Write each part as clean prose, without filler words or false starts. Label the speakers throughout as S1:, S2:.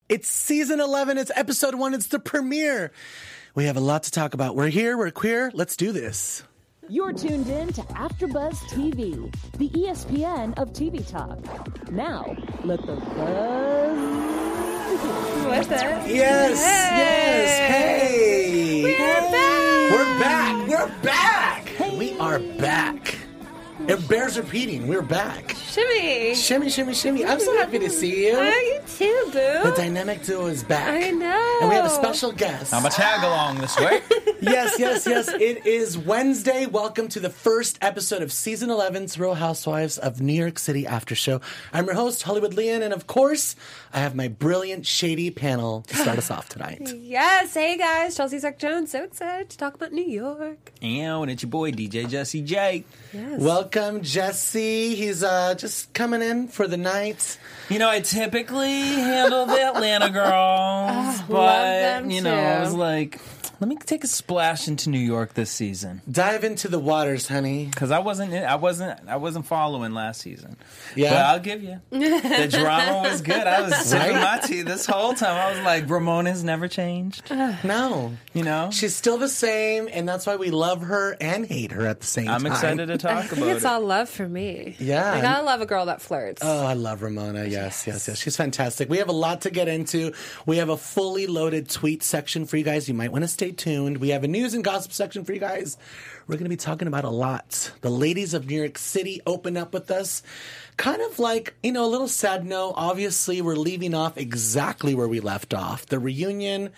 S1: It's season 11. It's episode 1. It's the premiere. We have a lot to talk about. We're here. We're queer. Let's do this.
S2: You're tuned in to AfterBuzz TV, the ESPN of TV talk. Now, let the buzz begin.
S3: What's that?
S1: Yes.
S3: Hey.
S1: Yes. Hey.
S3: We're back.
S1: We're back. Hey. We are back. It bears repeating. We're back.
S3: Shimmy.
S1: Shimmy, shimmy, shimmy. I'm so happy to see you.
S3: Oh, you too, boo.
S1: The dynamic duo is back.
S3: I know.
S1: And we have a special guest.
S4: I'm a tag along this way.
S1: Yes. It is Wednesday. Welcome to the first episode of Season 11's Real Housewives of New York City After Show. I'm your host, Hollywood Leon, and of course, I have my brilliant, shady panel to start us off tonight.
S3: Yes. Hey, guys. Chelsea Zuck Jones. So excited to talk about New York.
S4: And it's your boy, DJ Jesse J.
S3: Yes.
S1: Welcome, Jesse. He's just coming in for the night.
S4: You know, I typically handle the Atlanta girls,
S3: love
S4: but,
S3: them
S4: you know, I was
S3: too.
S4: like, let me take a splash into New York this season.
S1: Dive into the waters, honey.
S4: Because I wasn't following last season.
S1: Yeah?
S4: But I'll give you. The drama was good. I was sipping my tea this whole time. I was like, Ramona's never changed.
S1: No.
S4: You know?
S1: She's still the same, and that's why we love her and hate her at the same time.
S4: I'm excited to talk
S3: I
S4: about
S3: think it's
S4: it.
S3: all love for me.
S1: Yeah.
S3: I gotta love a girl that flirts.
S1: Oh, I love Ramona. Yes. She's fantastic. We have a lot to get into. We have a fully loaded tweet section for you guys. You might want to stay tuned. We have a news and gossip section for you guys. We're going to be talking about a lot. The ladies of New York City open up with us. Kind of like, a little sad note. Obviously, we're leaving off exactly where we left off. The reunion.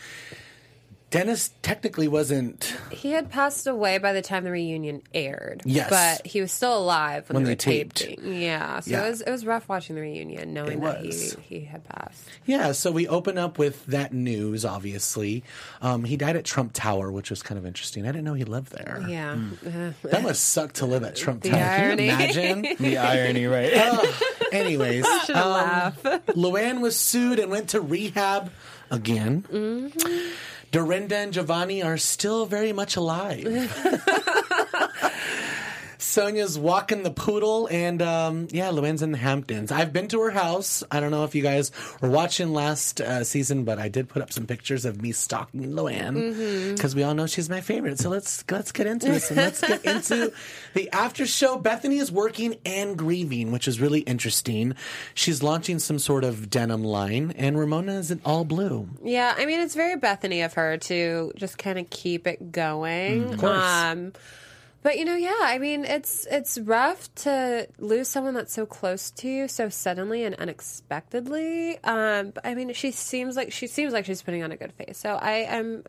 S1: Dennis technically wasn't...
S3: He had passed away by the time the reunion aired.
S1: Yes.
S3: But he was still alive when
S1: they
S3: they were
S1: taped.
S3: taping. Yeah. So
S1: Yeah.
S3: it was rough watching the reunion, knowing that
S1: was.
S3: he had passed.
S1: Yeah, so we open up with that news, obviously. He died at Trump Tower, which was kind of interesting. I didn't know he lived there.
S3: Yeah.
S1: That must suck to live at Trump
S3: The
S1: Tower.
S3: irony.
S1: Can you imagine?
S4: The irony, right?
S1: Anyways,
S3: Should laugh.
S1: Luann was sued and went to rehab again.
S3: Mm-hmm.
S1: Dorinda and Giovanni are still very much alive. Sonia's walking the poodle, and Luann's in the Hamptons. I've been to her house. I don't know if you guys were watching last season, but I did put up some pictures of me stalking Luann because we all know she's my favorite. So let's get into this, and let's get into the after show. Bethany is working and grieving, which is really interesting. She's launching some sort of denim line, and Ramona is in all blue.
S3: Yeah, I mean, it's very Bethany of her to just kind of keep it going.
S1: Of course.
S3: But I mean, it's rough to lose someone that's so close to you so suddenly and unexpectedly. But I mean, she seems like she's putting on a good face. So I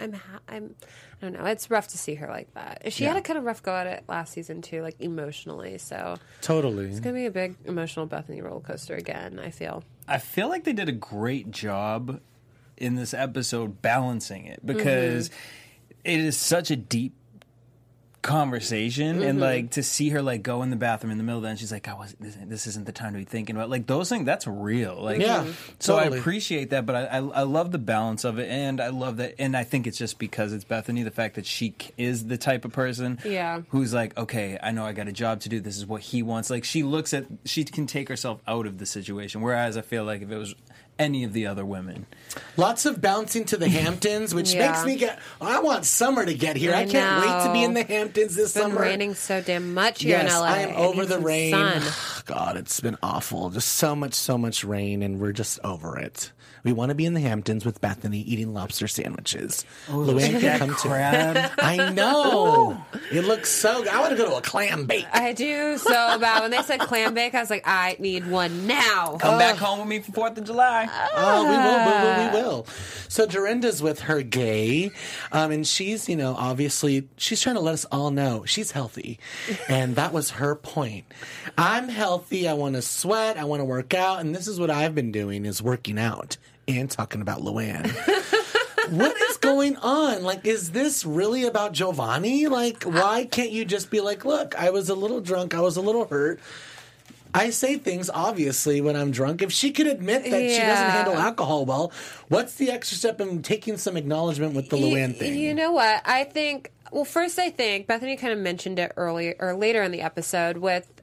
S3: don't know. It's rough to see her like that. She had a kind of rough go at it last season too, like emotionally. So
S1: Totally.
S3: it's gonna be a big emotional Bethany roller coaster again. I feel.
S4: I feel like they did a great job in this episode balancing it because it is such a deep conversation and like to see her like go in the bathroom in the middle of that and she's like, this isn't the time to be thinking about like those things. That's real. Like, so
S1: totally.
S4: I appreciate that, but I love the balance of it, and I love that, and I think it's just because it's Bethany, the fact that she is the type of person who's like, okay, I know I got a job to do. This is what he wants. Like she can take herself out of the situation. Whereas I feel like if it was any of the other women.
S1: Lots of bouncing to the Hamptons, which makes me I want summer to get here. I can't wait to be in the Hamptons this
S3: It's been
S1: summer.
S3: raining so damn much here in LA.
S1: I am over the
S3: some
S1: rain.
S3: sun.
S1: God, it's been awful. Just so much rain, and we're just over it. We want to be in the Hamptons with Bethany eating lobster sandwiches. Luann can come
S4: crab.
S1: I know. It looks so good. I want to go to a clam bake.
S3: I do so bad. When they said clam bake, I was like, I need one now.
S4: Come back home with me for 4th of July.
S1: Oh, we will. So Dorinda's with her gay, and she's, obviously, she's trying to let us all know she's healthy. And that was her point. I'm healthy. I want to sweat. I want to work out. And this is what I've been doing is working out and talking about Luann. What is going on? Like, is this really about Giovanni? Like, why can't you just be like, look, I was a little drunk. I was a little hurt. I say things, obviously, when I'm drunk. If she could admit that she doesn't handle alcohol well, what's the extra step in taking some acknowledgement with the Luann thing?
S3: You know what? I think Bethany kind of mentioned it earlier or later in the episode with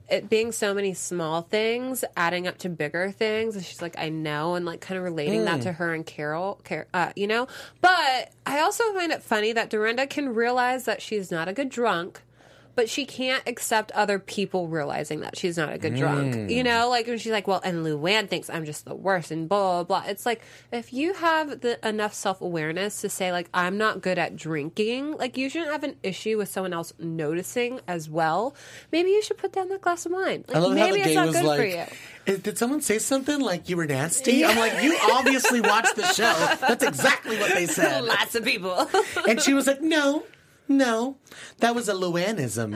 S3: it being so many small things adding up to bigger things. And she's like, I know, and like kind of relating that to her and Carol, you know. But I also find it funny that Dorinda can realize that she's not a good drunk, but she can't accept other people realizing that she's not a good drunk. You know, like when she's like, well, and Luann thinks I'm just the worst and blah, blah, blah. It's like, if you have enough self-awareness to say, like, I'm not good at drinking, like, you shouldn't have an issue with someone else noticing as well. Maybe you should put down that glass of wine. Like,
S1: I love
S3: maybe
S1: how the
S3: it's
S1: gay
S3: not
S1: was
S3: good
S1: like,
S3: for you.
S1: Did someone say something like you were nasty? I'm like, you obviously watched the show. That's exactly what they said.
S3: Lots of people.
S1: And she was like, no, that was a Luannism.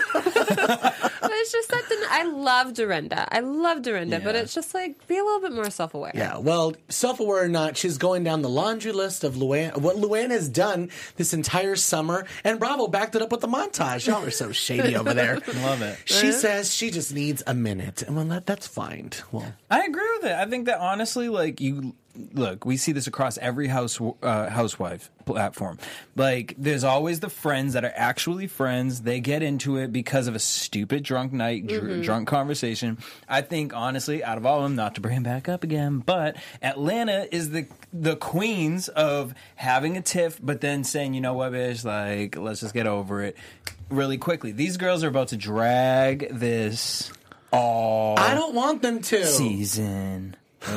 S3: But it's just that I love Dorinda. But it's just like, be a little bit more self-aware.
S1: Yeah, well, self-aware or not, she's going down the laundry list of Luann, what Luann has done this entire summer, and Bravo backed it up with the montage. Y'all are so shady over there.
S4: Love it.
S1: She says she just needs a minute, and well, that's fine. Well,
S4: I agree with it. I think that honestly, like, look, we see this across every housewife platform. Like, there's always the friends that are actually friends. They get into it because of a stupid drunk night, drunk conversation. I think, honestly, out of all of them, not to bring it back up again, but Atlanta is the queens of having a tiff, but then saying, you know what, bitch, like, let's just get over it really quickly. These girls are about to drag this all
S1: I don't want them to.
S4: season.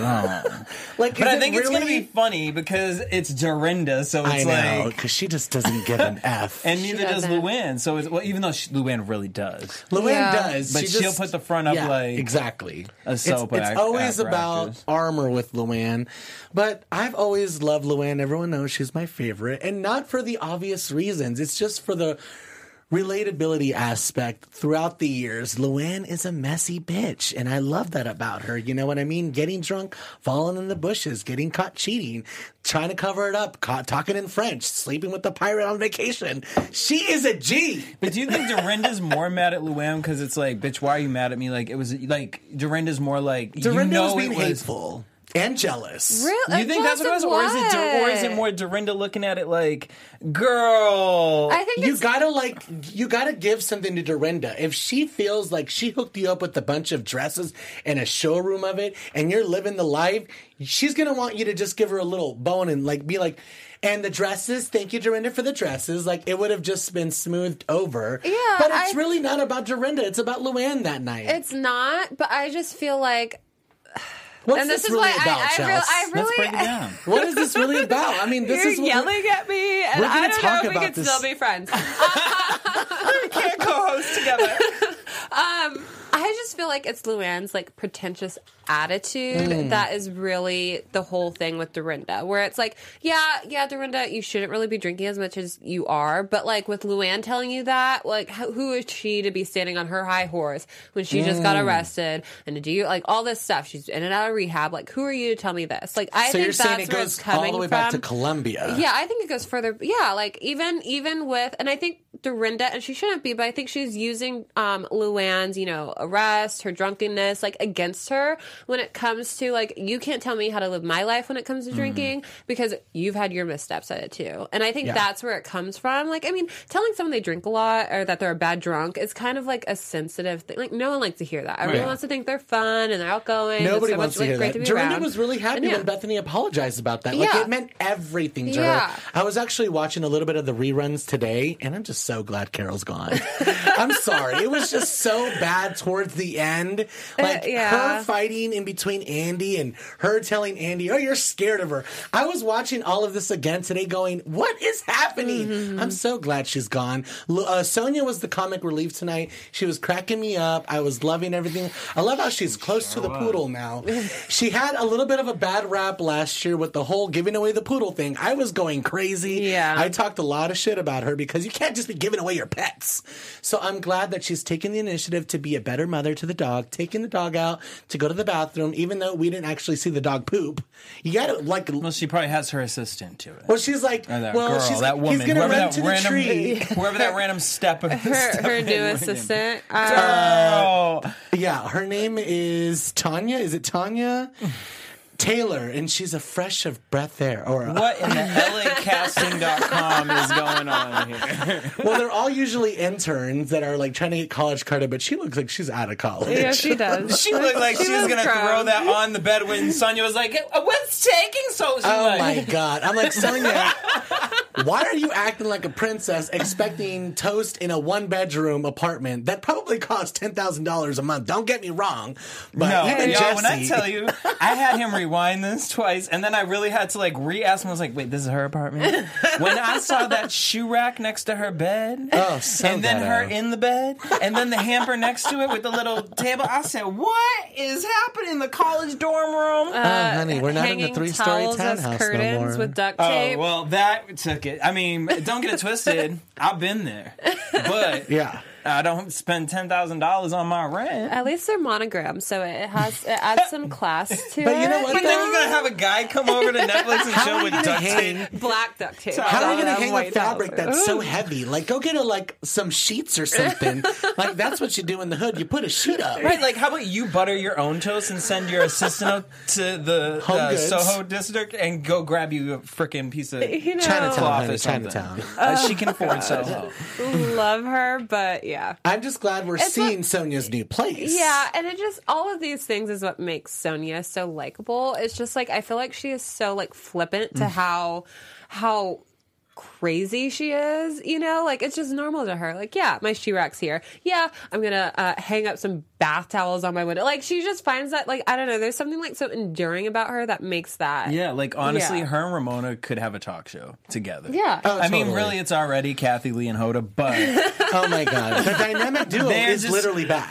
S4: Like, but
S1: is
S4: I think
S1: it
S4: it's going to
S1: really?
S4: be funny because it's Dorinda, so it's
S1: I know,
S4: like,
S1: because she just doesn't give an F.
S4: and neither does
S3: doesn't.
S4: Luann. So it's, well, even though Luann really does,
S1: Luann does,
S4: but she'll put the front up like
S1: exactly.
S4: a soap
S1: It's always
S4: opera
S1: about
S4: actress.
S1: armor with Luann, but I've always loved Luann. Everyone knows she's my favorite, and not for the obvious reasons. It's just for the relatability aspect. Throughout the years, Luann is a messy bitch, and I love that about her. You know what I mean? Getting drunk, falling in the bushes, getting caught cheating, trying to cover it up, caught talking in French, sleeping with the pirate on vacation. She is a G.
S4: But do you think Dorinda's more mad at Luann because it's like, bitch, why are you mad at me? Like, it was like Dorinda's more like,
S1: Dorinda
S4: you know,
S1: was being
S4: it was
S1: hateful and jealous.
S3: Really?
S4: You think that's what it was, or is it more Dorinda looking at it like, girl?
S3: I think
S1: You
S3: it's
S1: gotta give something to Dorinda. If she feels like she hooked you up with a bunch of dresses and a showroom of it, and you're living the life, she's gonna want you to just give her a little bone and like be like, and the dresses, thank you, Dorinda, for the dresses. Like, it would have just been smoothed over.
S3: Yeah,
S1: but it's really not about Dorinda. It's about Luann that night.
S3: It's not, but I just feel like,
S1: What's
S3: and
S1: this
S3: is
S1: really
S3: why
S1: about,
S3: I
S1: Chels?
S4: Let's break it down.
S1: What is this really about? I mean, this
S3: you're
S1: is what
S3: yelling at me, and
S1: we're gonna
S3: I don't
S1: talk
S3: know if we
S1: about
S3: can
S1: this.
S3: still be friends.
S4: We can't co-host together.
S3: I just feel like it's Luann's like pretentious attitude that is really the whole thing with Dorinda, where it's like, yeah, Dorinda, you shouldn't really be drinking as much as you are, but like with Luann telling you that, like, who is she to be standing on her high horse when she just got arrested and to do like all this stuff? She's in and out of rehab. Like, who are you to tell me this? Like, I
S1: So
S3: think
S1: you're saying
S3: that's
S1: it
S3: where
S1: goes
S3: it's coming
S1: all the way
S3: from.
S1: back to Colombia.
S3: Yeah, I think it goes further. Yeah, like even with, and I think Dorinda, and she shouldn't be, but I think she's using Luann's, arrest, her drunkenness, like against her when it comes to like, you can't tell me how to live my life when it comes to drinking because you've had your missteps at it too. And I think that's where it comes from. Like, I mean, telling someone they drink a lot or that they're a bad drunk is kind of like a sensitive thing. Like, no one likes to hear that. Everyone wants to think they're fun and they're outgoing.
S1: Nobody
S3: and so
S1: wants
S3: much,
S1: to hear
S3: great
S1: that.
S3: To be
S1: Dorinda
S3: around.
S1: was really happy
S3: And
S1: when Bethany apologized about that. Like,
S3: Yeah.
S1: it meant everything to
S3: Yeah.
S1: her. I was actually watching a little bit of the reruns today, and I'm just so glad Carol's gone. I'm sorry. It was just so bad towards the end. Like, her fighting in between Andy and her telling Andy, oh, you're scared of her. I was watching all of this again today going, what is happening? I'm so glad she's gone. Sonia was the comic relief tonight. She was cracking me up. I was loving everything. I love how she's close to the poodle now. She had a little bit of a bad rap last year with the whole giving away the poodle thing. I was going crazy.
S3: Yeah.
S1: I talked a lot of shit about her because you can't just be giving away your pets. So I'm glad that she's taking the initiative to be a better mother to the dog, taking the dog out to go to the bathroom, even though we didn't actually see the dog poop. You gotta, like...
S4: Well, she probably has her assistant to it.
S1: Well, she's like,
S4: Or that
S1: well,
S4: girl,
S1: she's
S4: that woman,
S1: he's gonna
S4: whoever
S1: run
S4: that
S1: to the
S4: random,
S1: tree.
S4: whoever that random
S3: her new assistant.
S4: Girl.
S1: Yeah, her name is Tanya. Is it Tanya? Taylor, and she's a fresh of breath air. Or
S4: What in the LAcasting.com is going on here?
S1: well, they're all usually interns that are like trying to get college credit, but she looks like she's out of college.
S3: Yeah, she does.
S4: She looked like she was going to throw that on the bed when Sonia was like, what's taking so
S1: Oh my God. I'm like, Sonia, why are you acting like a princess expecting toast in a 1-bedroom apartment that probably costs $10,000 a month? Don't get me wrong. But
S4: No,
S1: even
S4: y'all,
S1: Jesse,
S4: when I tell you, I had him rewind this twice, and then I really had to like re-ask him. I was like, wait, this is her apartment? When I saw that shoe rack next to her bed,
S1: Oh, so
S4: and then her
S1: ghetto.
S4: in the bed, and then the hamper next to it with the little table, I said, what is happening in the college dorm room?
S1: Oh, honey, we're not in the
S3: Hanging
S1: 3-story
S3: towels as
S1: townhouse
S3: curtains
S1: no more.
S3: with duct
S4: Oh,
S3: tape.
S4: well, that took it. I mean, don't get it twisted. I've been there. But
S1: Yeah.
S4: I don't spend $10,000 on my rent.
S3: At least they're monogrammed, so it adds some class to
S1: But
S3: it.
S1: you know what,
S4: But then you're going to have a guy come over to Netflix and
S1: How
S4: chill
S1: are
S4: with
S1: you gonna
S4: duct
S1: hang?
S4: tape.
S3: Black duct tape.
S1: How are you going to
S3: Not
S1: hang
S3: white
S1: a fabric
S3: towels.
S1: that's so heavy? Like, go get some sheets or something. Like, that's what you do in the hood. You put a sheet up.
S4: Right, like how about you butter your own toast and send your assistant out to the
S1: Home Goods.
S4: Soho district and go grab you a freaking piece of
S3: You know,
S1: Chinatown,
S4: cloth
S1: honey,
S4: or something.
S1: Chinatown.
S4: She can afford Soho.
S3: love her, but yeah.
S1: I'm just glad we're
S3: It's
S1: seeing
S3: what-
S1: Sonia's new place.
S3: Yeah, and it just all of these things is what makes Sonia so likable. It's just like I feel like she is so like flippant to how crazy she is, you know? Like it's just normal to her. Like, yeah, my shoe rack's here. Yeah, I'm gonna hang up some bath towels on my window. Like she just finds that like I don't know, there's something like so enduring about her that makes that
S4: Yeah, like honestly,
S3: Yeah.
S4: her and Ramona could have a talk show together.
S3: Yeah.
S1: Oh,
S4: I mean,
S1: totally.
S4: really, it's already Kathy Lee and Hoda, but
S1: Oh my God. The dynamic duo
S4: They're
S1: is
S4: just-
S1: literally back.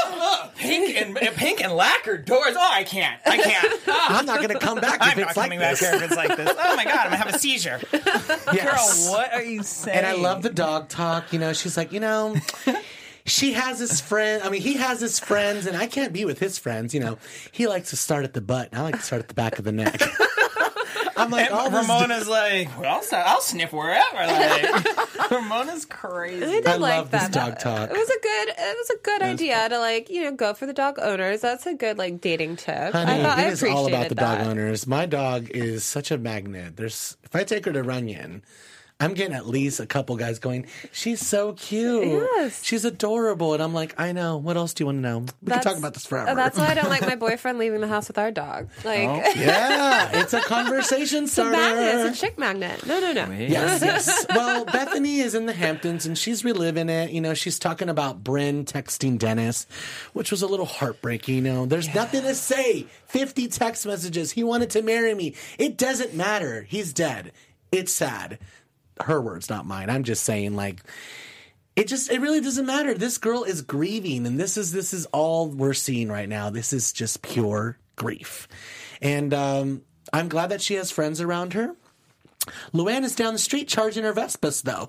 S4: pink and lacquered doors. Oh, I can't.
S1: I'm not going to come back if
S4: I'm not
S1: it's like
S4: coming back
S1: this.
S4: here if it's like this. Oh my god, I'm gonna have a seizure.
S1: Yes.
S4: Girl, what are you saying?
S1: And I love the dog talk. You know, she's like, she has his friend. I mean, he has his friends, and I can't be with his friends. You know, he likes to start at the butt, and I like to start at the back of the neck. I'm like,
S4: And Ramona's like, well, I'll sniff wherever. Like, Ramona's crazy.
S3: I did
S1: I
S3: like
S1: love this
S3: that.
S1: dog talk.
S3: It was a good idea to like, go for the dog owners. That's a good like dating tip.
S1: Honey,
S3: I
S1: it is all about the
S3: that.
S1: dog owners. My dog is such a magnet. If I take her to Runyon, I'm getting at least a couple guys going, she's so cute.
S3: Yes.
S1: She's adorable. And I'm like, I know. What else do you want to know? We can talk about this forever.
S3: That's why I don't like my boyfriend leaving the house with our dog. Like,
S1: Yeah, it's a conversation
S3: it's a magnet.
S1: starter.
S3: It's a chick magnet. No.
S1: Yes, yes. Well, Bethany is in the Hamptons and she's reliving it. You know, she's talking about Bryn texting Dennis, which was a little heartbreaking. You know, there's nothing to say. 50 text messages. He wanted to marry me. It doesn't matter. He's dead. It's sad. Her words, not mine. I'm just saying, like, it really doesn't matter. This girl is grieving, and this is all we're seeing right now. This is just pure grief. And I'm glad that she has friends around her. Luann is down the street charging her Vespas, though.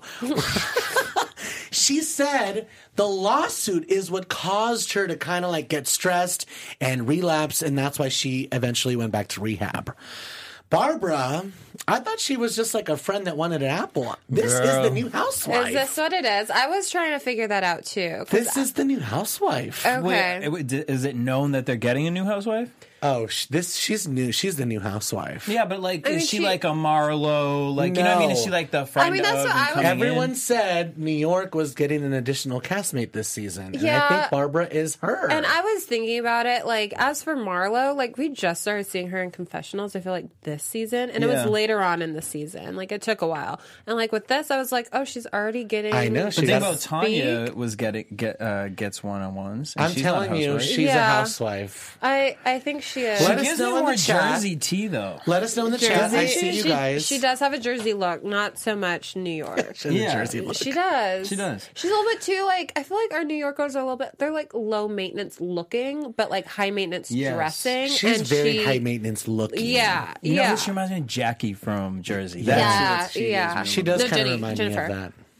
S1: She said the lawsuit is what caused her to kind of like get stressed and relapse, and that's why she eventually went back to rehab. Barbara, I thought she was just like a friend that wanted an apple. This is the new housewife.
S3: Is this what it is? I was trying to figure that out too.
S1: This is the new housewife.
S3: Okay.
S4: Wait, is it known that they're getting a new housewife?
S1: Oh, she's new. She's the new housewife.
S4: Yeah, but like,
S3: I mean,
S4: is she
S3: she-
S4: like a Marlo? Like, you know what I mean? Is she like the friend
S3: I mean, that's
S4: of
S3: what
S4: and
S3: I was-
S4: coming
S1: Everyone
S4: in?
S1: said New York was getting an additional castmate this season. And I
S3: Yeah.
S1: think Barbara is her.
S3: And I was thinking about it, like, as for Marlo, like, we just started seeing her in confessionals, I feel like, this season. And it was
S4: Yeah.
S3: later on in the season. Like, it took a while. And, like, with this, I was like, oh, she's already getting...
S1: I know,
S4: The
S1: she
S4: thing
S1: does.
S4: about Tanya was gets one-on-ones. and
S1: I'm
S4: she's not a
S1: telling you,
S4: housewife.
S1: she's a
S3: Yeah.
S1: housewife.
S3: I think she is.
S1: Let
S4: She
S1: us
S4: gives
S1: know
S4: me
S1: in
S4: more
S1: the chat.
S4: Jersey tea, though.
S1: Let us know in the chat. I see you
S3: she,
S1: guys.
S3: She does have a Jersey look, not so much New York.
S1: In the
S4: Yeah.
S1: Jersey look.
S3: She does.
S4: She does.
S3: She's a little bit too, like, I feel like our New Yorkers are a little bit, they're like low maintenance looking, but like high maintenance
S4: Yes.
S3: dressing.
S1: She's
S3: and
S1: very
S3: she,
S1: high maintenance looking.
S3: Yeah.
S4: You know
S3: yeah.
S4: who she reminds me of? Jackie from Jersey.
S3: Yeah,
S4: That's what she
S3: yeah.
S4: gives me
S1: She
S4: a
S1: does
S3: No,
S1: kind of
S3: Jenny,
S1: remind
S3: Jennifer.
S1: me of that.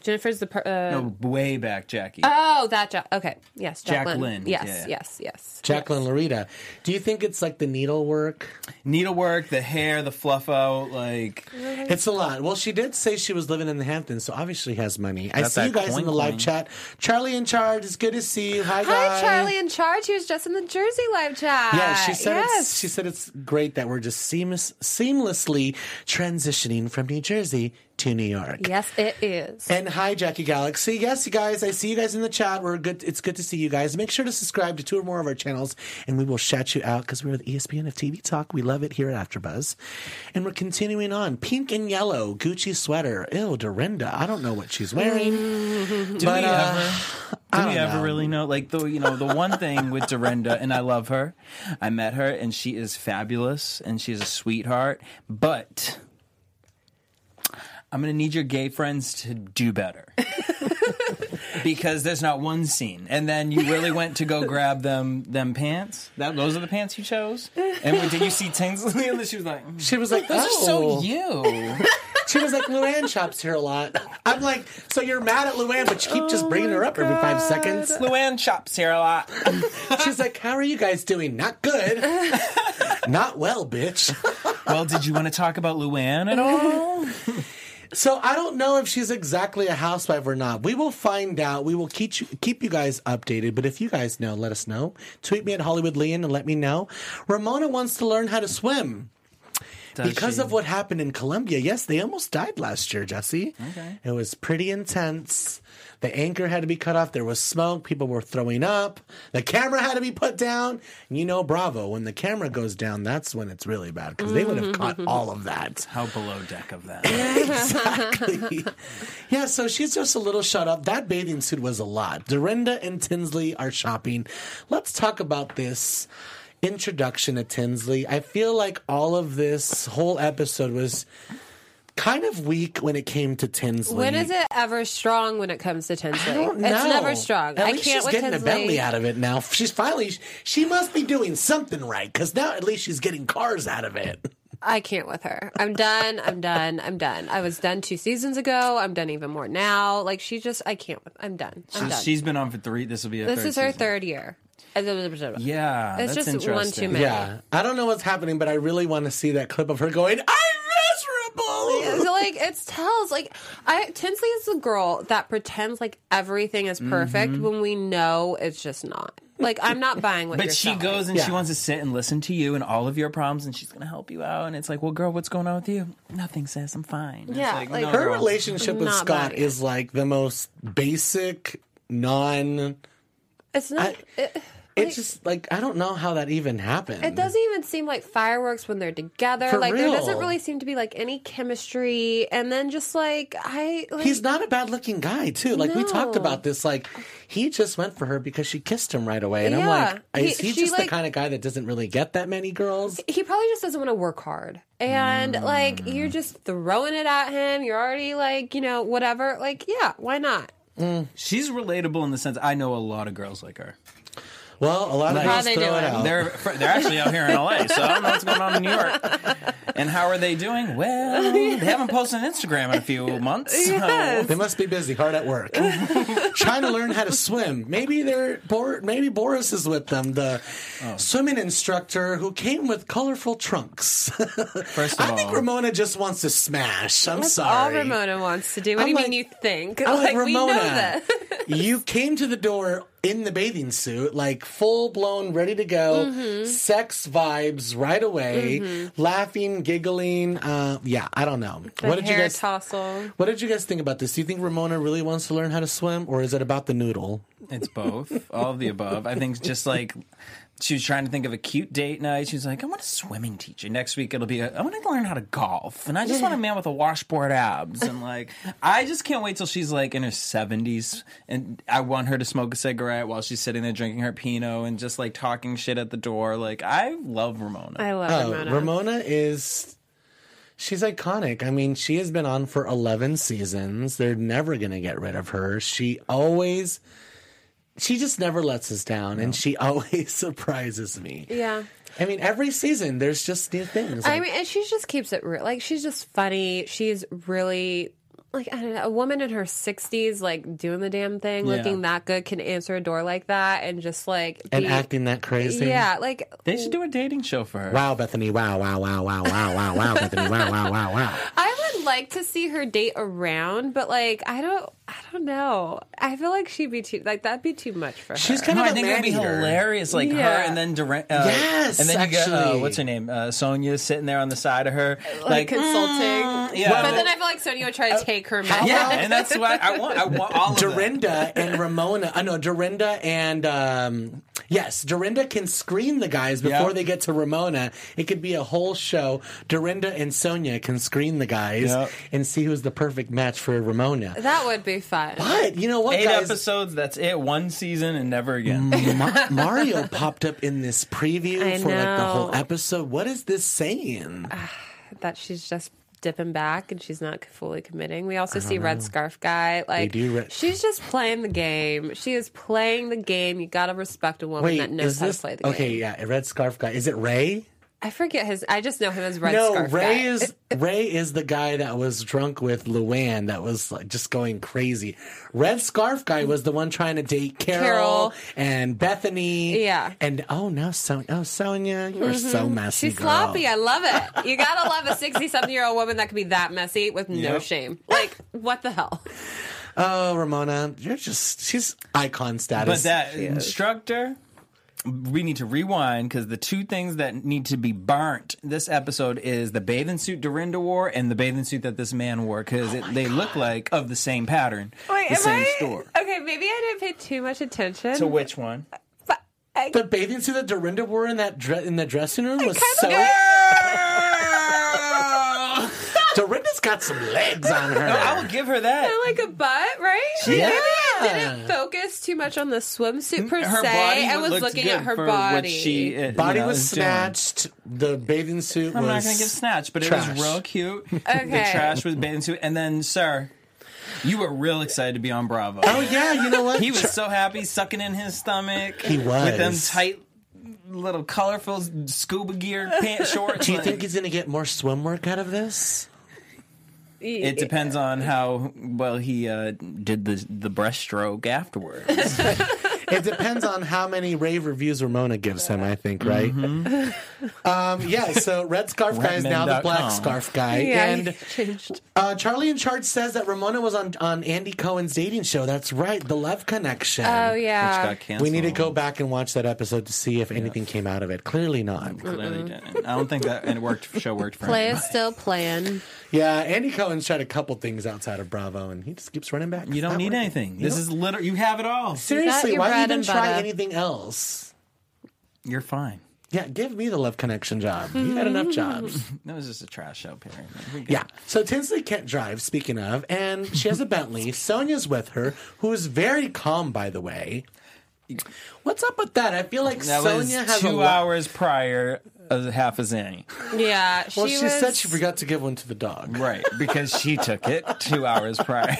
S3: Jennifer's the
S4: no, way back, Jackie.
S3: Oh, that okay. Yes,
S4: Jacqueline.
S3: Yes,
S4: Yeah.
S3: yes.
S1: Jacqueline Lorita. Do you think it's like the needlework?
S4: Needlework, the hair, the fluff out, like...
S1: It's a lot. Well, she did say she was living in the Hamptons, so obviously she has money. I
S4: Got
S1: see
S4: that
S1: you guys in the live
S4: coin.
S1: chat. Charlie in charge. It's good to see you. Hi, guys.
S3: Hi, Charlie in charge. He was just in the Jersey live chat.
S1: Yeah, she said
S3: yes.
S1: she said it's great that we're just seamlessly transitioning from New Jersey to New York.
S3: Yes, it is.
S1: And hi, Jackie Galaxy. Yes, you guys, I see you guys in the chat. We're good. It's good to see you guys. Make sure to subscribe to 2 or more of our channels, and we will shout you out because we're the ESPN of TV Talk. We love it here at AfterBuzz, and we're continuing on. Pink and yellow Gucci sweater. Ew, Dorinda. I don't know what she's wearing.
S4: Do we ever really know? Like, the one thing with Dorinda, and I love her. I met her, and she is fabulous, and she's a sweetheart. But I'm going to need your gay friends to do better. Because there's not one scene. And then you really went to go grab them pants? Those are the pants you chose? And did you see Tinsley? And she was like, those are so you.
S1: She was like, Luann shops here a lot. I'm like, so you're mad at Luann, but you keep just bringing her up every 5 seconds?
S4: Luann shops here a lot.
S1: She's like, how are you guys doing? Not good. Not well, bitch.
S4: Well, did you want to talk about Luann at all?
S1: So I don't know if she's exactly a housewife or not. We will find out. We will keep you guys updated. But if you guys know, let us know. Tweet me at Hollywood Leon and let me know. Ramona wants to learn how to swim. Because of what happened in Colombia. Yes, they almost died last year, Jesse.
S4: Okay.
S1: It was pretty intense. The anchor had to be cut off. There was smoke. People were throwing up. The camera had to be put down. And you know, Bravo, when the camera goes down, that's when it's really bad. Because they would have caught all of that.
S4: How below deck of that.
S1: Exactly. Yeah, so she's just a little shut up. That bathing suit was a lot. Dorinda and Tinsley are shopping. Let's talk about this introduction to Tinsley. I feel like all of this whole episode was kind of weak when it came to Tinsley.
S3: When is it ever strong when it comes to Tinsley?
S1: I don't know.
S3: It's never strong.
S1: At
S3: I
S1: least
S3: can't
S1: she's
S3: with
S1: getting
S3: Tinsley.
S1: a Bentley out of it now. She must be doing something right because now at least she's getting cars out of it.
S3: I can't with her. I'm done. I was done 2 seasons ago. I'm done even more now. Like I can't. I'm done. I'm done.
S4: She's been on for 3. This will be
S3: This is her
S4: season.
S3: 3rd year.
S4: Yeah,
S3: it's
S4: that's
S3: just
S4: interesting.
S3: one too many.
S1: Yeah. I don't know what's happening, but I really want to see that clip of her going, I'm miserable.
S3: So, like, it tells, like, Tinsley is the girl that pretends like everything is perfect when we know it's just not. Like, I'm not buying what you're
S4: But she
S3: selling.
S4: goes and she wants to sit and listen to you and all of your problems, and she's going to help you out. And it's like, well, girl, what's going on with you? Nothing, sis. I'm fine.
S3: Yeah,
S4: It's
S3: like,
S4: no,
S1: Her
S4: girl.
S1: relationship with
S3: Not
S1: Scott
S3: buying it.
S1: is like the most basic,
S3: It's not.
S1: It's just like, I don't know how that even happened.
S3: It doesn't even seem like fireworks when they're together.
S1: For
S3: like
S1: real.
S3: there doesn't really seem to be like any chemistry. And then just like
S1: He's not a bad looking guy, too. Like, we talked
S3: No.
S1: about this. Like, he just went for her because she kissed him right away. And I'm
S3: Yeah.
S1: like, is he
S3: She,
S1: just the
S3: like-
S1: kind of guy that doesn't really get that many girls?
S3: he probably just doesn't want to work hard. And like you're just throwing it at him. You're already like, whatever. Like, yeah, why not?
S4: She's relatable in the sense I know a lot of girls like her.
S1: Well, a lot of
S3: How
S1: girls
S3: they
S1: throw it
S3: doing?
S1: out.
S4: They're actually out here in LA, so I don't know what's going on in New York. And how are they doing? Well, they haven't posted on Instagram in a few months. So.
S1: They must be busy, hard at work, trying to learn how to swim. Maybe maybe Boris is with them, the swimming instructor who came with colorful trunks.
S4: First of
S1: I think
S4: all,
S1: Ramona just wants to smash. I'm
S3: That's
S1: sorry.
S3: all Ramona wants to do. What
S1: I'm
S3: do you
S1: like-
S3: mean you think?
S1: I'm like,
S3: we know
S1: Ramona,
S3: that.
S1: you came to the door in the bathing suit, like full blown, ready to go,
S3: Mm-hmm.
S1: sex vibes right away, laughing, giggling. Yeah, I don't know.
S3: The
S1: What did you
S3: hair
S1: guys?
S3: tousle.
S1: What did you guys think about this? Do you think Ramona really wants to learn how to swim, or is it about the noodle?
S4: it's both, all of the above. I think just like she was trying to think of a cute date night. She was like, I want a swimming teacher. Next week it'll be, I want to learn how to golf. And I just want a man with a washboard abs. And like, I just can't wait till she's like in her 70s. And I want her to smoke a cigarette while she's sitting there drinking her Pinot and just like talking shit at the door. Like, I love Ramona.
S3: I love Ramona.
S1: Ramona she's iconic. I mean, she has been on for 11 seasons. They're never going to get rid of her. She just never lets us down, and she always surprises me.
S3: Yeah.
S1: I mean, every season there's just new things.
S3: I mean, and she just keeps it real. Like, she's just funny. She's really like, I don't know, a woman in her 60s, like, doing the damn thing, looking that good, can answer a door like that and just, like...
S1: And acting that crazy.
S3: Yeah, like...
S4: They should do a dating show for her.
S1: Wow, Bethany. Wow, Bethany. Wow.
S3: I would like to see her date around, but, like, I don't know. I feel like she'd be too... Like, that'd be too much for her.
S1: She's kind of
S4: I think it'd be hilarious, like her and then
S1: yes,
S4: and then you get
S1: actually.
S4: what's her name, Sonia sitting there on the side of her,
S3: like consulting.
S4: Yeah,
S3: but then I feel like Sonia would try to take her mouth.
S4: Yeah, and that's what I want. I want all of
S1: Dorinda and Ramona. Dorinda and yes, Dorinda can screen the guys before they get to Ramona. It could be a whole show. Dorinda and Sonia can screen the guys and see who's the perfect match for Ramona.
S3: That would be fun.
S1: But you know what,
S4: 8
S1: guys?
S4: Episodes. That's it. One season and never again.
S1: Mario popped up in this preview for like the whole episode. What is this saying?
S3: That she's just dipping back and she's not fully committing. We also see Red Scarf Guy. Like, she's just playing the game. She is playing the game. You gotta respect a woman that knows how to play the game.
S1: Okay, yeah, Red Scarf Guy. Is it Ray?
S3: I forget his. I just know him as Red Scarf
S1: Ray
S3: Guy.
S1: Ray is the guy that was drunk with Luann that was like just going crazy. Red Scarf Guy was the one trying to date Carol and Bethany.
S3: Yeah.
S1: And Sonia, you're so messy.
S3: She's
S1: girl.
S3: sloppy. I love it. You gotta love a 60-something-year-old woman that can be that messy with no shame. Like, what the hell?
S1: Oh, Ramona, she's icon status.
S4: But that instructor, we need to rewind because the two things that need to be burnt this episode is the bathing suit Dorinda wore and the bathing suit that this man wore because they look like of the same pattern, the same store.
S3: Okay, maybe I didn't pay too much attention.
S4: To which one?
S1: The bathing suit that Dorinda wore in that in the dressing room was so. Dorinda's got some legs on her.
S4: No, I will give her that.
S3: Kind of like a butt, right?
S1: Yeah.
S3: Maybe I didn't focus too much on the swimsuit per
S4: Her
S3: se.
S4: body
S3: I was
S4: looked
S3: looking
S4: good
S3: at her
S4: for
S3: body.
S4: what she,
S1: Body was
S4: is doing.
S1: snatched. The bathing suit
S4: I'm
S1: was.
S4: not going to give snatch, but
S1: trash.
S4: it was real cute.
S3: Okay.
S4: The trash was bathing suit. And then, sir, you were real excited to be on Bravo.
S1: Oh, yeah, you know what?
S4: He was so happy, sucking in his stomach.
S1: He was.
S4: With them tight, little colorful scuba gear pants shorts.
S1: Do you think he's going to get more swim work out of this?
S4: It depends on how well he did the breaststroke afterwards.
S1: It depends on how many rave reviews Ramona gives him, I think, right? Yeah, so Red Scarf Guy is now the Black Scarf Guy.
S3: Yeah,
S1: and
S3: he changed.
S1: Charlie in Charge says that Ramona was on Andy Cohen's dating show. That's right, The Love Connection.
S3: Oh, yeah.
S4: Which got canceled.
S1: We need to go back and watch that episode to see if anything came out of it. Clearly not.
S4: Clearly didn't. I don't think that show worked for
S3: Play
S4: him.
S3: is still playing.
S1: Yeah, Andy Cohen's tried a couple things outside of Bravo, and he just keeps running back.
S4: You don't need anything. This is literally, you have it all.
S1: Seriously,
S3: your
S1: why
S3: bread
S1: even
S3: and
S1: try
S3: butter.
S1: anything else?
S4: You're fine.
S1: Yeah, give me the Love Connection job. You got enough jobs.
S4: That was just a trash show, period. We're good.
S1: Yeah. So Tinsley can't drive, speaking of, and she has a Bentley. Sonia's with her, who is very calm, by the way. What's up with that? I feel like
S4: That
S1: Sonia
S4: was
S1: has
S4: 2 hours prior of half a zenny.
S3: Yeah.
S1: Well, she said she forgot to give one to the dog.
S4: Right, because she took it 2 hours prior.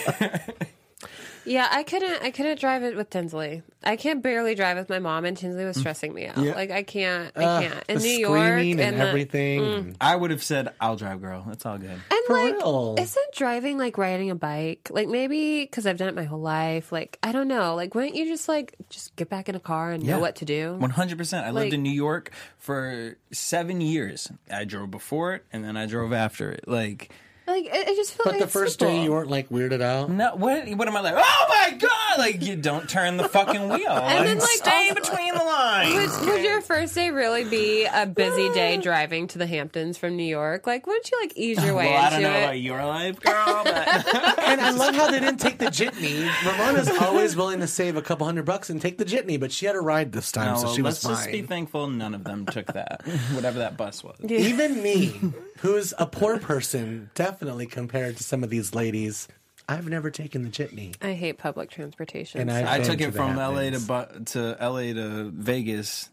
S3: Yeah, I couldn't drive it with Tinsley. I can't barely drive with my mom, and Tinsley was stressing me out.
S1: Yeah.
S3: Like, I can't. In
S1: The
S3: New York
S1: screaming and
S3: the-
S1: everything.
S4: I would have said, I'll drive, girl. That's all good.
S3: And
S1: For
S3: like,
S1: real.
S3: isn't driving like riding a bike? Like, maybe because I've done it my whole life. Like, I don't know. Like, wouldn't you just get back in a car and know what to do?
S4: 100%. I lived
S3: Like-
S4: in New York for 7 years. I drove before it, and then I drove after it. Like,
S3: it just feels
S1: But
S3: like
S1: the
S3: it's
S1: first
S3: simple.
S1: day you weren't like weirded out.
S4: no, what am I like? Oh my god! Like, you don't turn the fucking wheel.
S3: And then, like,
S4: stay
S3: also-
S4: between the lines.
S3: Would your first day really be a busy day driving to the Hamptons from New York? Like, wouldn't you ease your way
S4: Well, I
S3: into
S4: don't know
S3: it?
S4: about your life, girl, but
S1: And I love how they didn't take the jitney. Ramona's always willing to save a couple $100 and take the jitney, but she had a ride this time,
S4: no,
S1: so she was
S4: let's just be
S1: fine.
S4: thankful none of them took that, whatever that bus was.
S1: Even me, who's a poor person, definitely compared to some of these ladies, I've never taken the jitney.
S3: I hate public transportation.
S1: And
S3: so-
S1: I've
S4: I
S1: been
S4: took
S1: to
S4: it
S1: the
S4: from LA
S1: Hamptons.
S4: to LA to Vegas.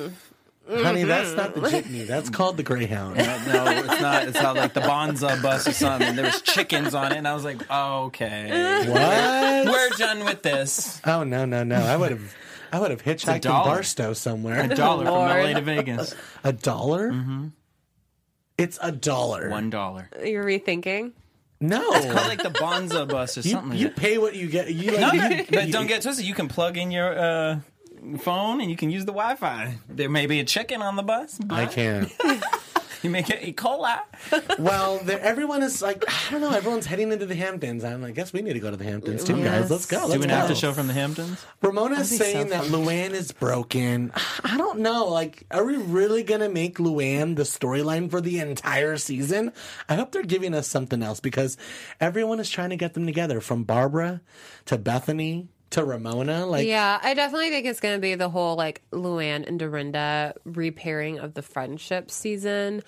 S1: Honey, that's not the jitney. That's called the Greyhound.
S4: No, it's not. It's not like the Bonza bus or something. There was chickens on it, and I was like, oh, okay,
S1: What?
S4: we're done with this.
S1: Oh no. I would have hitchhiked in
S4: $1.
S1: Barstow somewhere.
S4: $1 from
S3: Lord.
S4: LA to Vegas.
S1: $1? Mm-hmm. It's $1.
S4: $1.
S3: You're rethinking?
S1: No.
S4: It's called like the Bonza bus or something.
S1: You pay what you get.
S4: But don't get twisted. You can plug in your phone and you can use the Wi-Fi. There may be a chicken on the bus.
S1: I can't.
S4: You make it E. coli.
S1: Well, everyone is like, I don't know, everyone's heading into the Hamptons. I'm like, I guess we need to go to the Hamptons too, guys. Let's go.
S4: Do an after show from the Hamptons?
S1: Ramona's saying that Luann is broken. I don't know. Like, are we really going to make Luann the storyline for the entire season? I hope they're giving us something else because everyone is trying to get them together, from Barbara to Bethany to Ramona. Like,
S3: yeah, I definitely think it's going to be the whole like Luann and Dorinda repairing of the friendship season.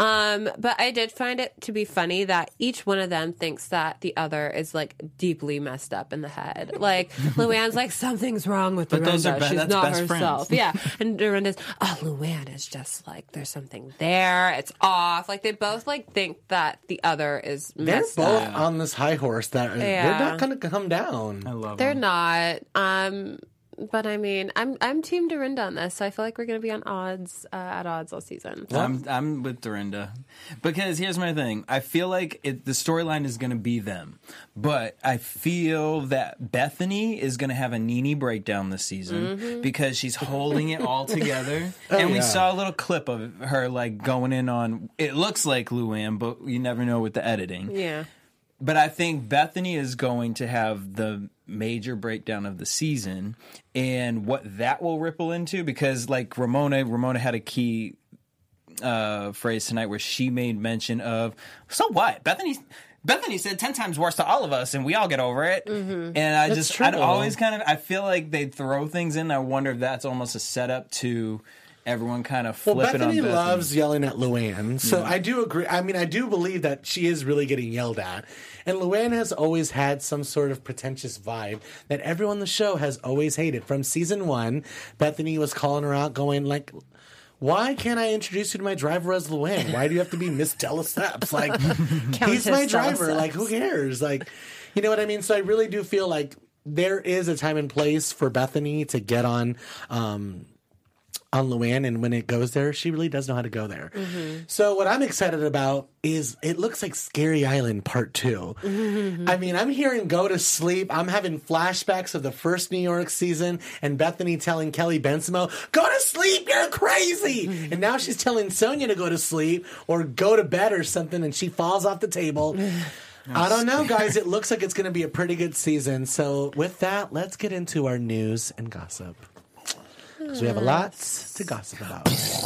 S3: But I did find it to be funny that each one of them thinks that the other is like deeply messed up in the head. Like Luann's like, something's wrong with Dorinda. She's not herself.
S4: Friends.
S3: Yeah. And Dorinda's, Luann is just like, there's something there. It's off. Like they both like think that the other is messed
S1: they're both
S3: up.
S1: on this high horse that they're not going to come down.
S4: I love
S3: They're
S4: them.
S3: not. But I mean, I'm Team Dorinda on this. So I feel like we're going to be on odds at odds all season.
S4: I'm with Dorinda because here's my thing. I feel like the storyline is going to be them, but I feel that Bethany is going to have a Nene breakdown this season because she's holding it all together. We saw a little clip of her like going in on. It looks like Luann, but you never know with the editing.
S3: Yeah.
S4: But I think Bethany is going to have the major breakdown of the season and what that will ripple into, because like Ramona had a key phrase tonight where she made mention of, so what? Bethany said 10 times worse to all of us and we all get over it. Mm-hmm. And I'd always I feel like they throw things in. I wonder if that's almost a setup to everyone kind of flipping on Bethany.
S1: Bethany loves yelling at Luann, so I do agree. I mean, I do believe that she is really getting yelled at. And Luann has always had some sort of pretentious vibe that everyone on the show has always hated. From season 1, Bethany was calling her out, going like, why can't I introduce you to my driver as Luann? Why do you have to be Miss Telesteps? Like, he's my driver. Like, who cares? Like, you know what I mean? So I really do feel like there is a time and place for Bethany to get on Luann, and when it goes there, she really does know how to go there. Mm-hmm. So what I'm excited about is it looks like Scary Island Part 2. Mm-hmm. I mean, I'm hearing Go to Sleep. I'm having flashbacks of the first New York season and Bethany telling Kelly Bensimo, go to sleep, you're crazy! Mm-hmm. And now she's telling Sonia to go to sleep or go to bed or something, and she falls off the table. I don't know, guys. It looks like it's going to be a pretty good season. So with that, let's get into our news and gossip. So we have a lot to gossip about.
S4: This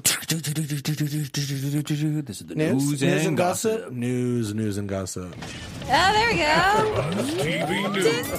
S4: is the news and gossip.
S1: News and gossip.
S3: Oh, there we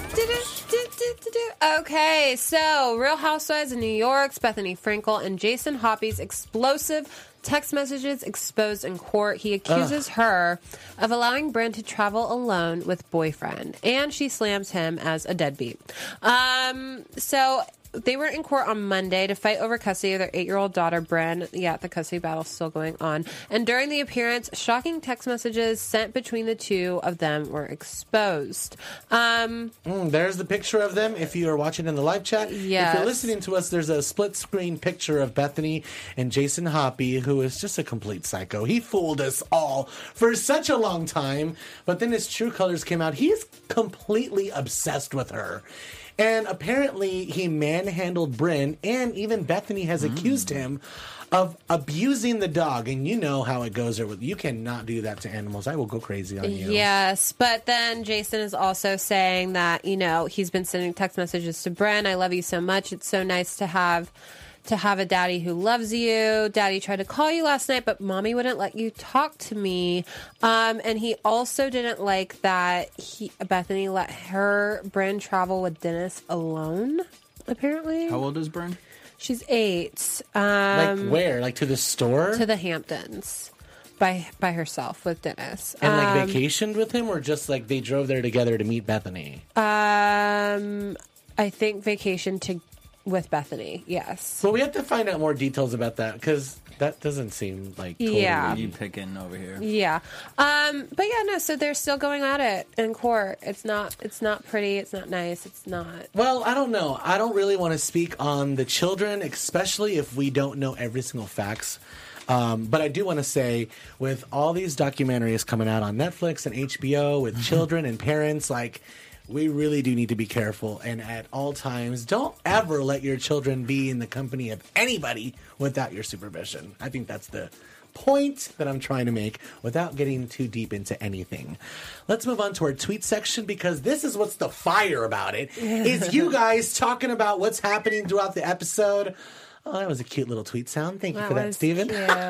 S3: go. Okay, so Real Housewives of New York's Bethany Frankel and Jason Hoppy's explosive text messages exposed in court. He accuses her of allowing Brynn to travel alone with boyfriend, and she slams him as a deadbeat. So they were in court on Monday to fight over custody of their 8-year-old daughter, Brynn. Yeah, the custody battle's still going on. And during the appearance, shocking text messages sent between the two of them were exposed.
S1: There's the picture of them if you are watching in the live chat.
S3: Yes.
S1: If you're listening to us, there's a split-screen picture of Bethany and Jason Hoppy, who is just a complete psycho. He fooled us all for such a long time, but then his true colors came out. He's completely obsessed with her. And apparently he manhandled Brynn, and even Bethany has accused him of abusing the dog. And you know how it goes. You cannot do that to animals. I will go crazy on you.
S3: Yes, but then Jason is also saying that, you know, he's been sending text messages to Brynn. I love you so much. It's so nice to have a daddy who loves you. Daddy tried to call you last night, but mommy wouldn't let you talk to me. And he also didn't like that Bethany let Brynn travel with Dennis alone, apparently.
S4: How old is Brynn?
S3: She's 8.
S1: Like where? Like to the store?
S3: To the Hamptons. By herself with Dennis.
S1: And like vacationed with him, or just like they drove there together to meet Bethany?
S3: I think vacation with Bethany, yes.
S1: Well, we have to find out more details about that, because that doesn't seem like totally...
S3: Yeah.
S4: You picking over here.
S3: Yeah. But yeah, no, so they're still going at it in court. It's not pretty, it's not nice, it's not...
S1: Well, I don't know. I don't really want to speak on the children, especially if we don't know every single facts But I do want to say, with all these documentaries coming out on Netflix and HBO with children and parents, like, we really do need to be careful. And at all times, don't ever let your children be in the company of anybody without your supervision. I think that's the point that I'm trying to make without getting too deep into anything. Let's move on to our tweet section, because this is what's the fire about it, is you guys talking about what's happening throughout the episode. Oh, that was a cute little tweet sound. Thank you for that, Steven.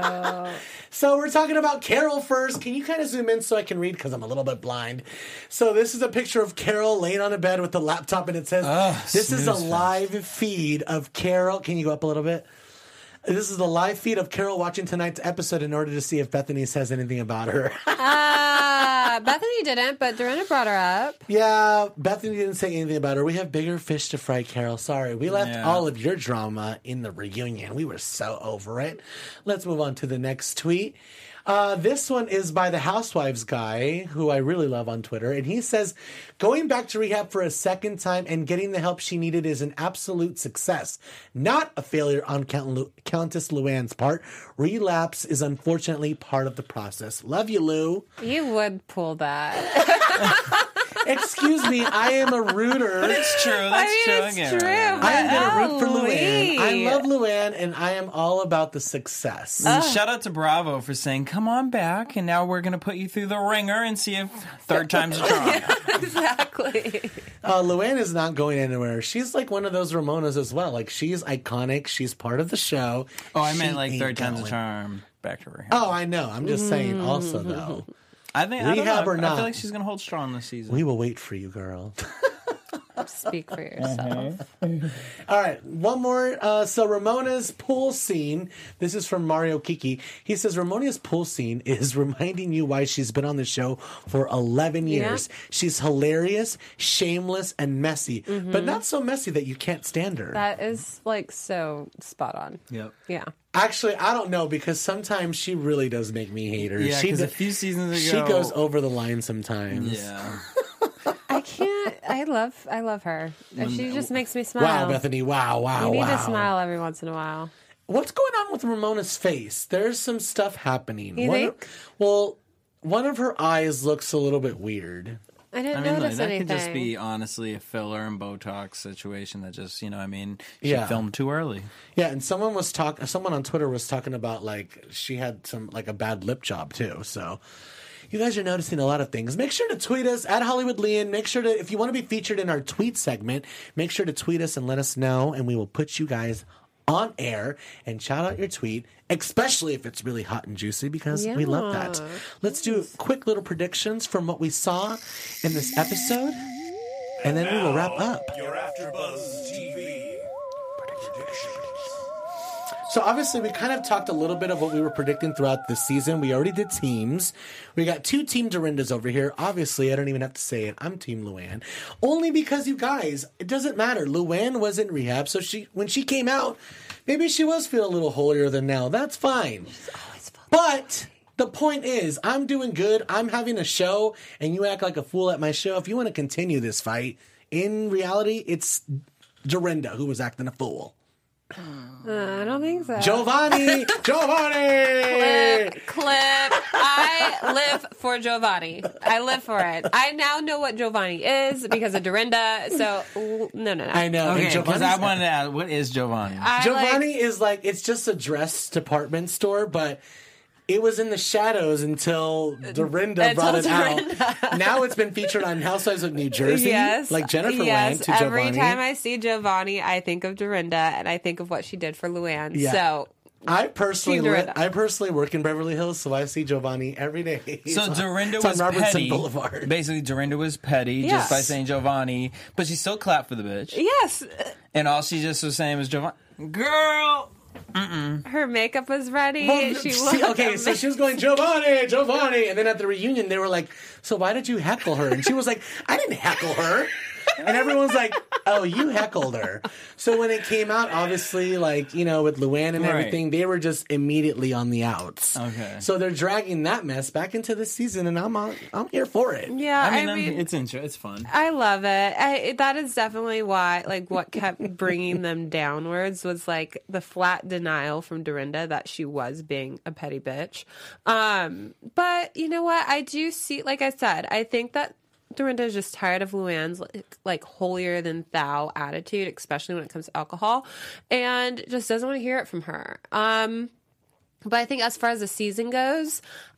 S1: So we're talking about Carol first. Can you kind of zoom in so I can read? Because I'm a little bit blind. So this is a picture of Carol laying on a bed with the laptop, and it says, this is a live feed of Carol. Can you go up a little bit? This is the live feed of Carol watching tonight's episode in order to see if Bethany says anything about her.
S3: Bethany didn't, but Dorinda brought her up.
S1: Yeah, Bethany didn't say anything about her. We have bigger fish to fry, Carol. Sorry. We left all of your drama in the reunion. We were so over it. Let's move on to the next tweet. This one is by the Housewives guy, who I really love on Twitter. And he says, going back to rehab for a second time and getting the help she needed is an absolute success. Not a failure on Countess Luann's part. Relapse is unfortunately part of the process. Love you, Lou.
S3: You would pull that.
S1: Excuse me, I am a rooter.
S4: But it's true. That's true.
S3: It's true.
S1: I am going to root for Luann. I love Luann, and I am all about the success.
S4: Shout out to Bravo for saying, come on back, and now we're going to put you through the ringer and see if third time's a charm.
S3: Exactly.
S1: Luann is not going anywhere. She's like one of those Ramonas as well. Like, she's iconic. She's part of the show.
S4: Oh, I meant like third time's a charm. Back to rehab.
S1: Oh, I know. I'm just saying also, though.
S4: I think
S1: rehab or not,
S4: I feel like she's going to hold strong this season.
S1: We will wait for you, girl.
S3: Speak for yourself.
S1: All right, one more. So Ramona's pool scene. This is from Mario Kiki. He says Ramona's pool scene is reminding you why she's been on the show for 11 years. Yeah. She's hilarious, shameless, and messy, but not so messy that you can't stand her.
S3: That is like so spot on.
S4: Yep.
S3: Yeah.
S1: Actually, I don't know, because sometimes she really does make me hate her.
S4: Yeah, because a few seasons ago,
S1: she goes over the line sometimes.
S4: Yeah.
S3: I can't. I love her. She just makes me smile.
S1: Wow, Bethany. Wow.
S3: You need to smile every once in a while.
S1: What's going on with Ramona's face? There's some stuff happening.
S3: You think?
S1: Well, one of her eyes looks a little bit weird.
S3: I didn't notice
S4: that
S3: anything.
S4: Could just be honestly a filler and Botox situation that just, she filmed too early.
S1: Yeah, and someone on Twitter was talking about like she had some like a bad lip job too. So you guys are noticing a lot of things. Make sure to tweet us at Hollywood Leon. Make sure to, if you want to be featured in our tweet segment, make sure to tweet us and let us know, and we will put you guys on air and shout out your tweet, especially if it's really hot and juicy, because we love that. Let's do quick little predictions from what we saw in this episode, and then we will wrap up.
S5: Your AfterBuzz TV predictions.
S1: So obviously we kind of talked a little bit of what we were predicting throughout the season. We already did teams. We got 2 Team Dorindas over here. Obviously, I don't even have to say it. I'm Team Luann. Only because, you guys, it doesn't matter. Luann was in rehab, so when she came out, maybe she was feeling a little holier than now. That's fine.
S3: She's always fun.
S1: But the point is, I'm doing good. I'm having a show, and you act like a fool at my show. If you want to continue this fight, in reality, it's Dorinda who was acting a fool.
S3: I don't think so.
S1: Giovanni!
S3: Clip. I live for Giovanni. I live for it. I now know what Giovanni is because of Dorinda. So, no.
S1: I know.
S4: Okay, because I wanted to ask, what is Giovanni?
S1: Giovanni is like, it's just a dress department store, but it was in the shadows until Dorinda brought it out. Now it's been featured on Housewives of New Jersey.
S3: Yes.
S1: Like Jennifer went to Giovanni.
S3: Every time I see Giovanni, I think of Dorinda, and I think of what she did for Luann.
S1: Yeah.
S3: So
S1: I personally work in Beverly Hills, so I see Giovanni every day.
S4: So Dorinda
S1: was
S4: Robertson
S1: petty. Boulevard.
S4: Basically, Dorinda was petty just by saying Giovanni, but she still clapped for the bitch.
S3: Yes.
S4: And all she just was saying was Giovanni. Girl!
S3: Her makeup was ready.
S1: Well,
S3: she looked
S1: so she was going, Giovanni, and then at the reunion they were like, so why did you heckle her? And she was like, I didn't heckle her. And everyone's like, Oh, you heckled her. So when it came out, obviously, like, you know, with Luann and everything, they were just immediately on the outs.
S4: Okay.
S1: So they're dragging that mess back into the season, and I'm here for it.
S3: Yeah,
S4: I mean, it's fun.
S3: I love it. That is definitely why, like, what kept bringing them downwards was, like, the flat denial from Dorinda that she was being a petty bitch. But you know what? I do see, like I said, I think that Dorinda is just tired of Luann's like holier than thou attitude, especially when it comes to alcohol, and just doesn't want to hear it from her. But I think as far as the season goes,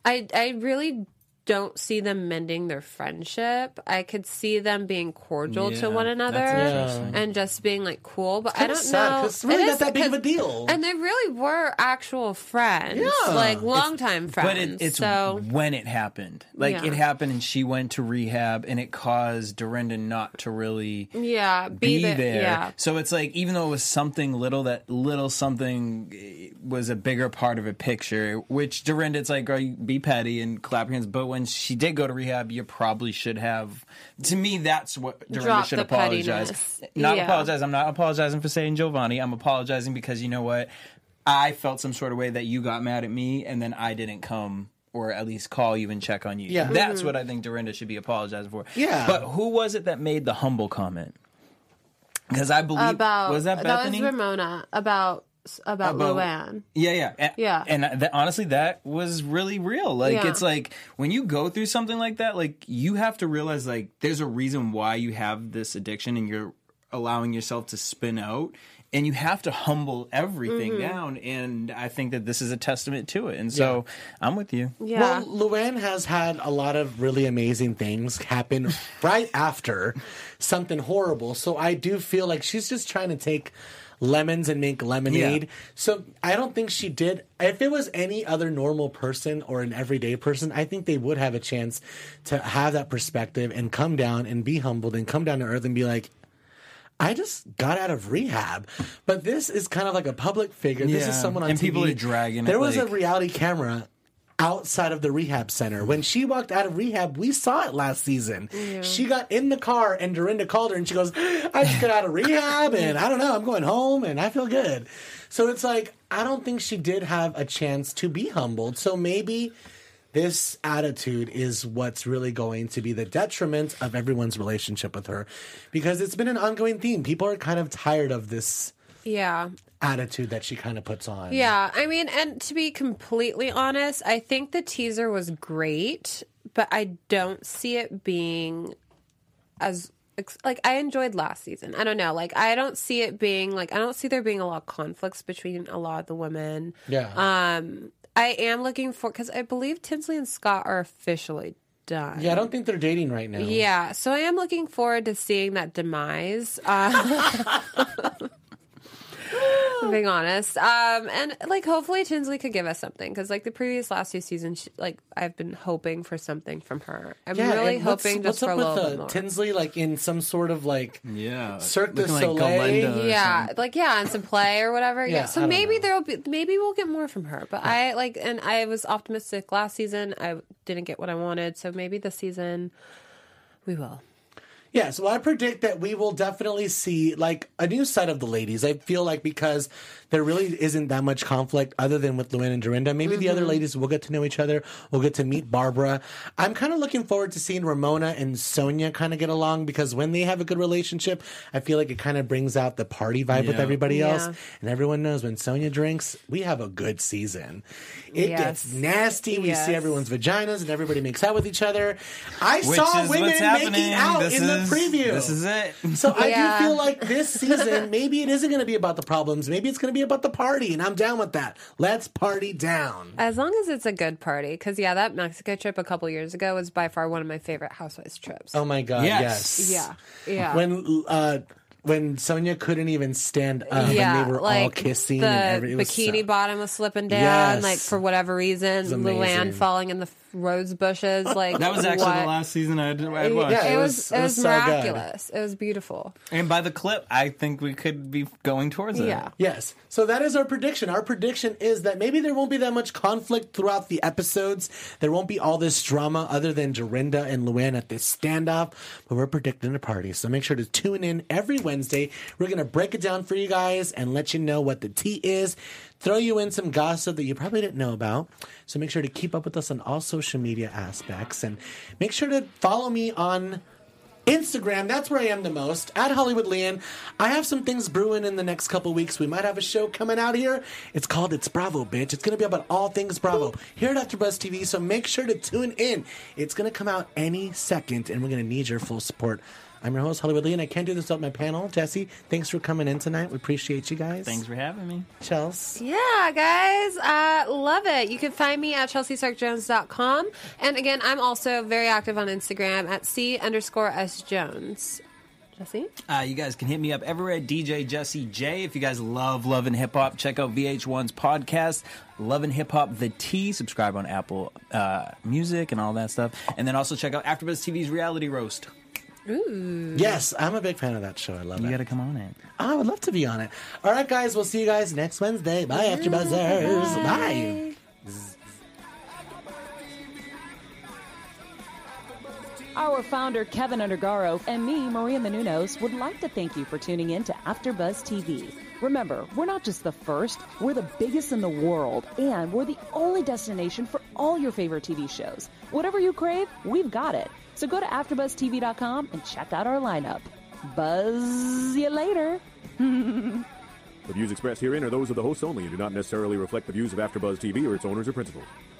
S3: I really don't see them mending their friendship. I could see them being cordial to one another and just being like cool, but I don't know.
S1: It's really not that big of a deal.
S3: And they really were actual friends, like longtime friends.
S4: But it's
S3: so
S4: when it happened. Like it happened and she went to rehab and it caused Dorinda not to really be there.
S3: Yeah.
S4: So it's like, even though it was something little, that little something was a bigger part of a picture, which Dorinda, it's like, girl, you be petty and clap your hands. But when she did go to rehab, you probably should have. To me, that's what Dorinda should apologize. Apologize. I'm not apologizing for saying Giovanni. I'm apologizing because, you know what? I felt some sort of way that you got mad at me and then I didn't come or at least call you and check on you.
S1: Yeah.
S4: That's what I think Dorinda should be apologizing for.
S1: Yeah.
S4: But who was it that made the humble comment? Because I believe was that Bethany?
S3: That was Ramona about Luann.
S4: Yeah. And honestly, that was really real. Like, it's like, when you go through something like that, like, you have to realize, like, there's a reason why you have this addiction and you're allowing yourself to spin out. And you have to humble everything down. And I think that this is a testament to it. And so I'm with you.
S3: Yeah.
S1: Well, Luann has had a lot of really amazing things happen right after something horrible. So I do feel like she's just trying to take lemons and make lemonade. Yeah. So I don't think she did. If it was any other normal person or an everyday person, I think they would have a chance to have that perspective and come down and be humbled and come down to earth and be like, I just got out of rehab. But this is kind of like a public figure. This is someone on
S4: and
S1: TV.
S4: People are dragging it.
S1: There was a reality camera outside of the rehab center. When she walked out of rehab, we saw it last season. Yeah. She got in the car and Dorinda called her and she goes, I just got out of rehab and I don't know, I'm going home and I feel good. So it's like, I don't think she did have a chance to be humbled. So maybe this attitude is what's really going to be the detriment of everyone's relationship with her, because it's been an ongoing theme. People are kind of tired of this attitude that she kind of puts on.
S3: Yeah, I mean, and to be completely honest, I think the teaser was great, but I don't see it being as, like, I enjoyed last season. I don't know, like, I don't see it being, like, I don't see there being a lot of conflicts between a lot of the women.
S1: Yeah.
S3: I am looking for, because I believe Tinsley and Scott are officially done.
S1: Yeah, I don't think they're dating right now.
S3: Yeah, so I am looking forward to seeing that demise. I'm being honest. And, like, hopefully Tinsley could give us something. Because, like, the previous last two seasons, like, I've been hoping for something from her. I'm really hoping just for a little bit more.
S1: Tinsley, like, in some sort of, like, Cirque du Soleil?
S4: Like
S3: and some play or whatever. Yeah, so maybe maybe we'll get more from her. But I was optimistic last season. I didn't get what I wanted. So maybe this season we will.
S1: Yeah, so I predict that we will definitely see, like, a new side of the ladies. I feel like because there really isn't that much conflict other than with Luann and Dorinda. Maybe the other ladies will get to know each other. We'll get to meet Barbara. I'm kind of looking forward to seeing Ramona and Sonia kind of get along, because when they have a good relationship, I feel like it kind of brings out the party vibe with everybody else. And everyone knows when Sonia drinks, we have a good season. It gets nasty. We see everyone's vaginas and everybody makes out with each other. I saw women making out in the preview.
S4: This is it.
S1: So I do feel like this season, maybe it isn't going to be about the problems. Maybe it's going to be about the party, and I'm down with that. Let's party down.
S3: As long as it's a good party. Because, that Mexico trip a couple years ago was by far one of my favorite Housewives trips.
S1: Oh, my God, yes.
S3: Yeah.
S1: When Sonia couldn't even stand up and they were all kissing.
S3: The
S1: and
S3: bikini bottom was slipping down, like, for whatever reason.
S1: Luann
S3: falling in the rose bushes. Like
S4: That was actually
S3: what?
S4: the last season I'd watched.
S1: Yeah,
S3: It was
S1: so good.
S3: miraculous. It was beautiful.
S4: And by the clip, I think we could be going towards it.
S3: Yeah.
S1: Yes. So that is our prediction. Our prediction is that maybe there won't be that much conflict throughout the episodes. There won't be all this drama other than Dorinda and Luann at this standoff, but we're predicting a party. So make sure to tune in every Wednesday. We're going to break it down for you guys and let you know what the tea is. Throw you in some gossip that you probably didn't know about. So make sure to keep up with us on all social media aspects. And make sure to follow me on Instagram. That's where I am the most. At Hollywood Leon. I have some things brewing in the next couple weeks. We might have a show coming out here. It's called It's Bravo, bitch. It's going to be about all things Bravo here at AfterBuzz TV. So make sure to tune in. It's going to come out any second, and we're going to need your full support. I'm your host, Hollywood Leon. I can't do this without my panel. Jesse, thanks for coming in tonight. We appreciate you guys.
S4: Thanks for having me.
S1: Chelsea.
S3: Yeah, guys, love it. You can find me at ChelseaSarkJones.com. And again, I'm also very active on Instagram at C_S Jones. Jesse?
S4: You guys can hit me up everywhere at DJ Jesse J. If you guys love Love and Hip Hop, check out VH1's podcast, Love and Hip Hop The Tea. Subscribe on Apple Music and all that stuff. And then also check out AfterBuzz TV's Reality Roast.
S3: Ooh.
S1: Yes, I'm a big fan of that show. I love it.
S4: You got to come on in.
S1: I would love to be on it. All right, guys. We'll see you guys next Wednesday. Bye, AfterBuzzers. Bye.
S2: Our founder, Kevin Undergaro, and me, Maria Menounos, would like to thank you for tuning in to AfterBuzz TV. Remember, we're not just the first, we're the biggest in the world, and we're the only destination for all your favorite TV shows. Whatever you crave, we've got it. So go to AfterBuzzTV.com and check out our lineup. Buzz you later.
S6: The views expressed herein are those of the hosts only and do not necessarily reflect the views of AfterBuzz TV or its owners or principals.